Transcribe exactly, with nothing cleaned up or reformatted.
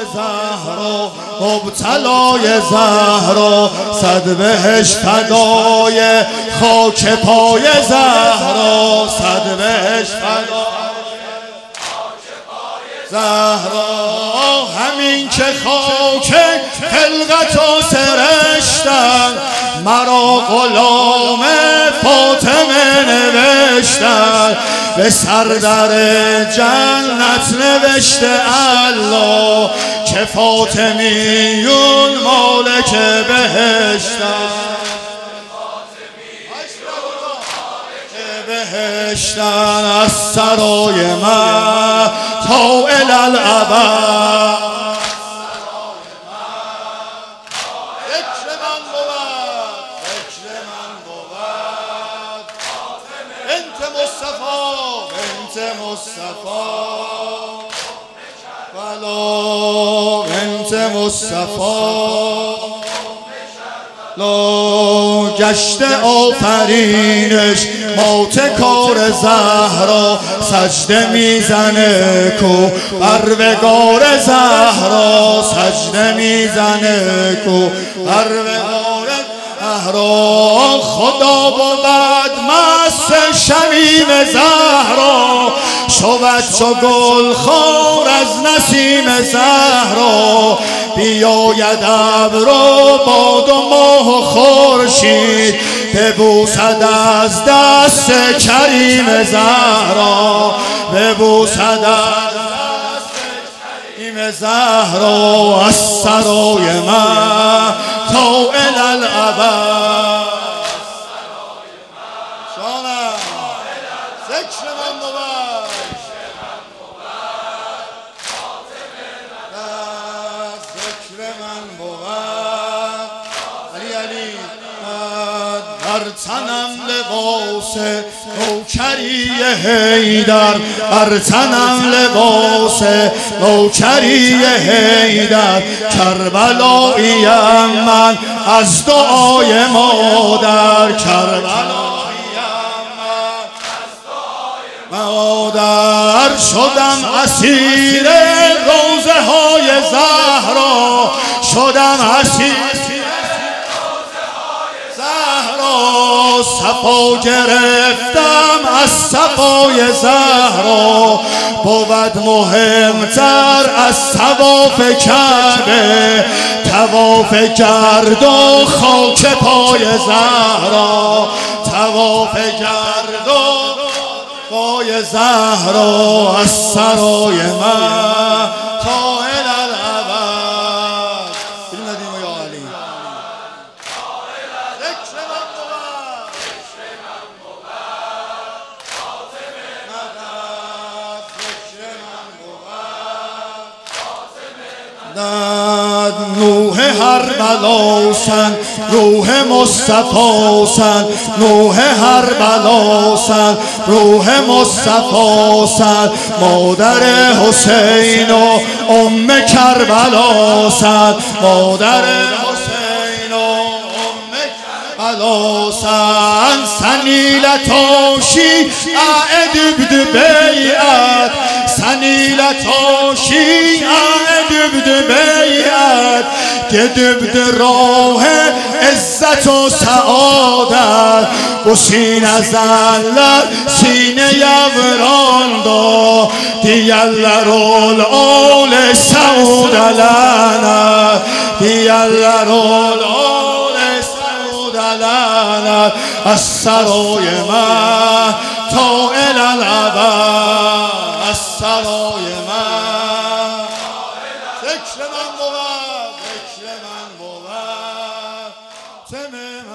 زهرا مبتلای زهرا صد بهش فدای خاک پای زهرا صد بهش فدای زهرا همین که خاک خلقت و سرشتن مرا غلام فاطمه نوشتن به سردر جنت نوشته الله که فاطمیون مالک بهشتن بهشتن از سرای من تا الالعبد مصطفى ولا بنت مصطفى لا گشت آفرینش موت کار زهرا سجده میزنه کو پروردگار زهرا سجده میزنه کو پروردگار زهرا خدا بود مست شمیم زهرا شود چو گل خار از نسیم زهرا بیاید ابر و باد و ماه و خورشید ببوسد از دست کریم زهرا ببوسد از دست کریم زهرا از سرای من تا الالعبد ذکر من بود ذکر من بود علی علی در تنم لباس نوکری حیدر در تنم لباس نوکری حیدر کربلاییم من از دعای مادر کربلا مادر شدم اسیر روزه های زهرا شدم اسیر روزه های زهرا صفا گرفتم از صفای زهرا بود مهمتر از طواف کعبه طواف گرد و خاک پای زهرا طواف گرد و پای زهرا از سرای من تا الالعبد بلندیم یا علی ذکر من بود ذکر من بود فاطمه مدد ذکر من بود فاطمه نوح هر بلاسن روح مصطفی سن نوح هر بلاسن روح مصطفی سن مادر حسین و ام کربلا سن مادر حسین و ام کربلا سن سنیلتاشی اعدبد بیعت سنیلتاشی اعدبد بیعت گدبد راه عزت و سعادت بسین از الله سینه یوران دا دیالر آل سعود لعنت دیالر آل سعود لعنت از سرای من تا الالعبد از سرای من ذکر من بود ذکر من بود